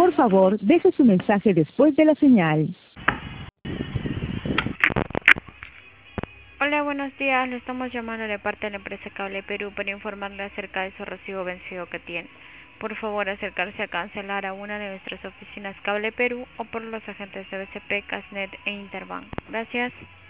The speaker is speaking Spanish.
Por favor, deje su mensaje después de la señal. Hola, buenos días. Le estamos llamando de parte de la empresa Cable Perú para informarle acerca de su recibo vencido que tiene. Por favor, acercarse a cancelar a una de nuestras oficinas Cable Perú o por los agentes de BCP, Casnet e Interbank. Gracias.